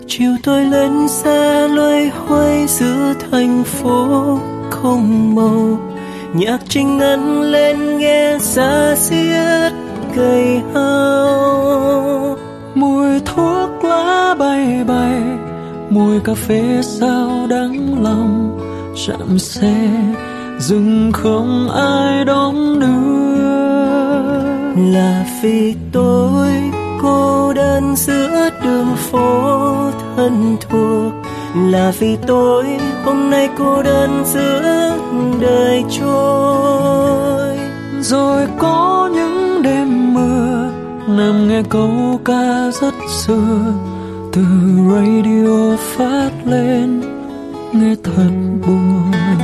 Chiều tôi lên xe loay hoay giữa thành phố không màu, nhạc Trinh ngân lên nghe xa xiết cây hao. Mùi thuốc lá bay bay, mùi cà phê sao đắng lòng. Chạm xe dừng không ai đón đưa. Là vì tôi cô đơn giữa đường phố thân thuộc, là vì tôi hôm nay cô đơn giữa đời trôi. Rồi có những đêm mưa nằm nghe câu ca rất xưa, từ radio phát lên nghe thật buồn.